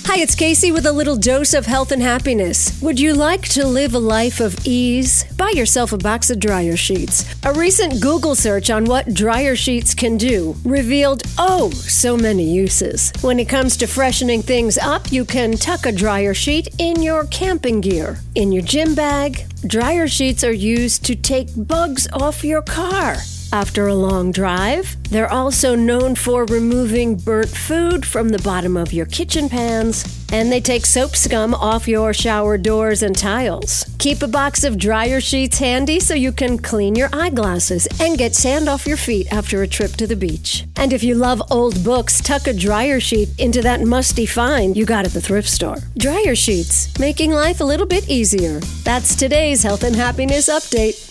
Hi, it's Casey with a little dose of health and happiness. Would you like to live a life of ease? Buy yourself a box of dryer sheets. A recent Google search on what dryer sheets can do revealed, so many uses. When it comes to freshening things up, you can tuck a dryer sheet in your camping gear, in your gym bag. Dryer sheets are used to take bugs off your car. After a long drive, they're also known for removing burnt food from the bottom of your kitchen pans, and they take soap scum off your shower doors and tiles. Keep a box of dryer sheets handy so you can clean your eyeglasses and get sand off your feet after a trip to the beach. And if you love old books, tuck a dryer sheet into that musty find you got at the thrift store. Dryer sheets, making life a little bit easier. That's today's Health and Happiness Update.